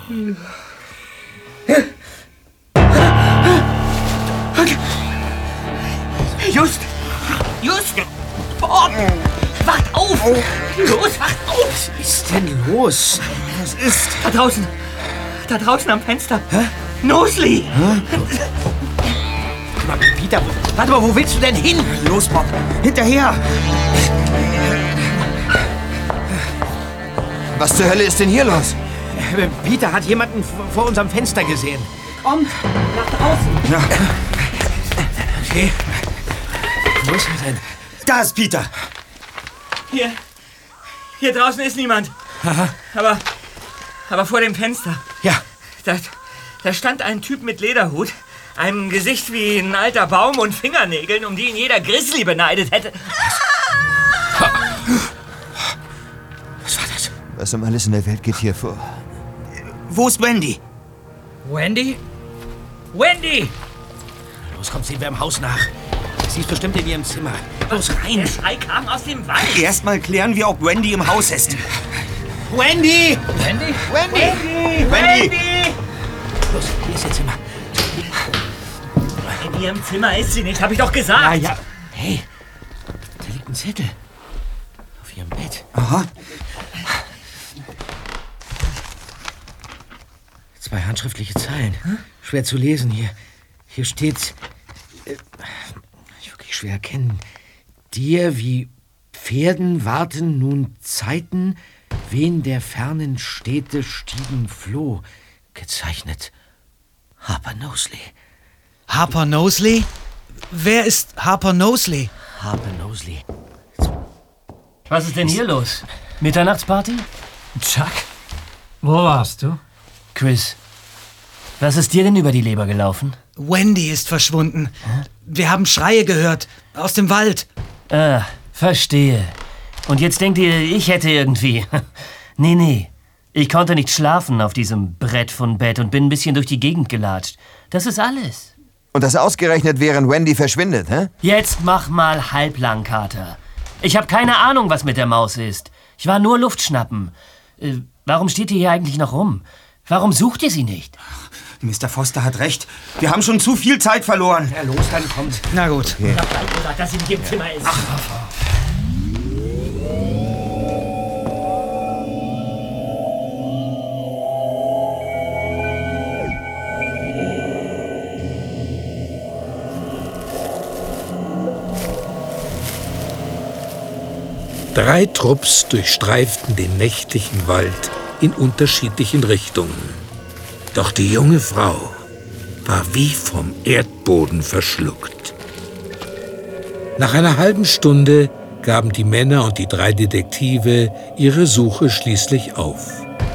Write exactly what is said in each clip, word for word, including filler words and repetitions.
Just! Just! Bob! Wacht auf! Los, wacht auf! Was ist denn los? Was ist? Da draußen! Da draußen am Fenster! Hä? Nosley! Peter, warte mal, wo willst du denn hin? Los, Bob, hinterher! Was zur Hölle ist denn hier los? Peter hat jemanden vor unserem Fenster gesehen. Kommt, nach draußen! Ja. Okay. Wo ist er denn? Da ist Peter! Hier, hier draußen ist niemand. Aha. Aber, aber vor dem Fenster. Ja. Da, da stand ein Typ mit Lederhut, einem Gesicht wie ein alter Baum und Fingernägeln, um die ihn jeder Grizzly beneidet hätte. Was war das? Was um alles in der Welt geht hier vor? Wo ist Wendy? Wendy? Wendy! Los, komm, sehen wir im Haus nach. Sie ist bestimmt in ihrem Zimmer. Los, rein! Der Schrei kam aus dem Wald. Erstmal klären wir, ob Wendy im Haus ist. Wendy! Wendy? Wendy! Wendy! Wendy! Los, hier ist ihr Zimmer. In ihrem Zimmer ist sie nicht, hab ich doch gesagt. Ja, ja. Hey, da liegt ein Zettel. Auf ihrem Bett. Aha. Zwei handschriftliche Zeilen. Hm? Schwer zu lesen hier. Hier steht... Äh, wirklich schwer erkennen. Dir wie Pferden warten nun Zeiten, wen der fernen Städte stiegen floh. Gezeichnet Harper Nosley. Harper Nosley? Wer ist Harper Nosley? Harper Nosley. Was ist denn hier los? Mitternachtsparty? Chuck, wo warst du? Chris, was ist dir denn über die Leber gelaufen? Wendy ist verschwunden. Hä? Wir haben Schreie gehört. Aus dem Wald. Ah, verstehe. Und jetzt denkt ihr, ich hätte irgendwie... Nee, nee. Ich konnte nicht schlafen auf diesem Brett von Bett und bin ein bisschen durch die Gegend gelatscht. Das ist alles. Und das ausgerechnet, während Wendy verschwindet, hä? Jetzt mach mal halblang, Kater. Ich habe keine Ahnung, was mit der Maus ist. Ich war nur Luftschnappen. Äh, warum steht ihr hier eigentlich noch rum? Warum sucht ihr sie nicht? Mister Foster hat recht. Wir haben schon zu viel Zeit verloren. Ja, los, dann kommt. Na gut. Ich hab gleich gesagt, dass sie nicht im Zimmer ist. Ach. Drei Trupps durchstreiften den nächtlichen Wald in unterschiedlichen Richtungen. Doch die junge Frau war wie vom Erdboden verschluckt. Nach einer halben Stunde gaben die Männer und die drei Detektive ihre Suche schließlich auf.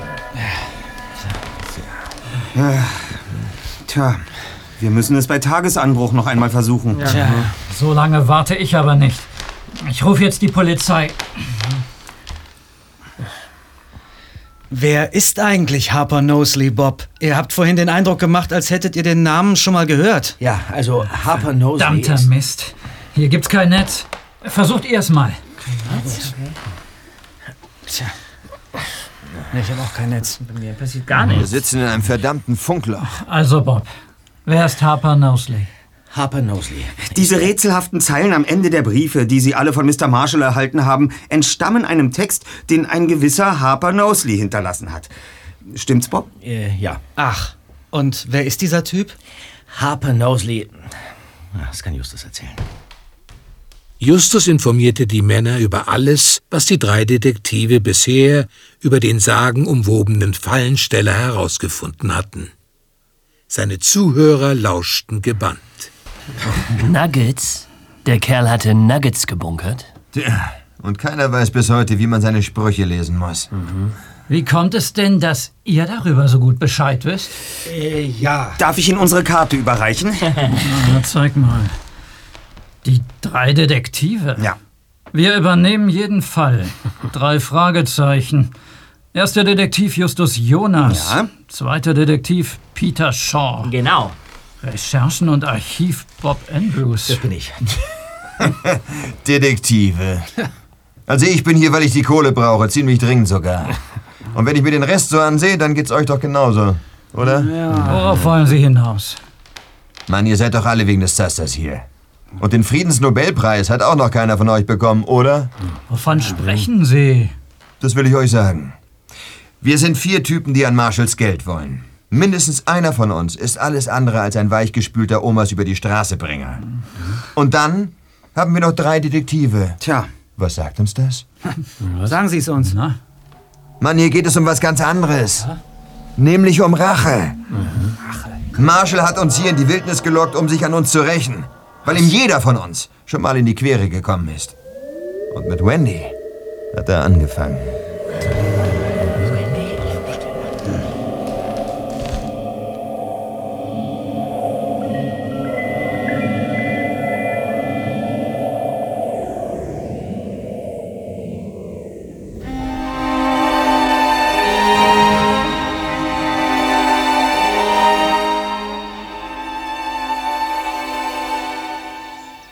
Ja, tja, wir müssen es bei Tagesanbruch noch einmal versuchen. Ja. Tja, so lange warte ich aber nicht. Ich rufe jetzt die Polizei. Wer ist eigentlich Harper Nosley, Bob? Ihr habt vorhin den Eindruck gemacht, als hättet ihr den Namen schon mal gehört. Ja, also Harper Nosley. Verdammter ist... Mist. Hier gibt's kein Netz. Versucht ihr es mal. Kein Netz? Tja. Nee, ich habe auch kein Netz. Bei mir passiert gar nichts. Wir sitzen in einem verdammten Funkloch. Also, Bob, wer ist Harper Nosley? Harper Nosley. Diese rätselhaften Zeilen am Ende der Briefe, die Sie alle von Mister Marshall erhalten haben, entstammen einem Text, den ein gewisser Harper Nosley hinterlassen hat. Stimmt's, Bob? Äh, ja. Ach, und wer ist dieser Typ? Harper Nosley. Das kann Justus erzählen. Justus informierte die Männer über alles, was die drei Detektive bisher über den sagenumwobenen Fallensteller herausgefunden hatten. Seine Zuhörer lauschten gebannt. Nuggets? Der Kerl hatte Nuggets gebunkert? Tja, und keiner weiß bis heute, wie man seine Sprüche lesen muss. Mhm. Wie kommt es denn, dass ihr darüber so gut Bescheid wisst? Äh, ja. Darf ich Ihnen unsere Karte überreichen? Na, zeig mal. Die drei Detektive? Ja. Wir übernehmen jeden Fall. Drei Fragezeichen. Erster Detektiv Justus Jonas. Ja. Zweiter Detektiv Peter Shaw. Genau. Recherchen und Archiv Bob Andrews. Das bin ich. Detektive. Also ich bin hier, weil ich die Kohle brauche, ziemlich dringend sogar. Und wenn ich mir den Rest so ansehe, dann geht's euch doch genauso, oder? Ja. Worauf wollen Sie hinaus? Mann, ihr seid doch alle wegen des Zasters hier. Und den Friedensnobelpreis hat auch noch keiner von euch bekommen, oder? Wovon sprechen Sie? Das will ich euch sagen. Wir sind vier Typen, die an Marshalls Geld wollen. Mindestens einer von uns ist alles andere als ein weichgespülter Omas über die Straße Bringer. Und dann haben wir noch drei Detektive. Tja. Was sagt uns das? Sagen Sie es uns. Na? Mann, hier geht es um was ganz anderes. Nämlich um Rache. Marshall hat uns hier in die Wildnis gelockt, um sich an uns zu rächen. Weil ihm jeder von uns schon mal in die Quere gekommen ist. Und mit Wendy hat er angefangen.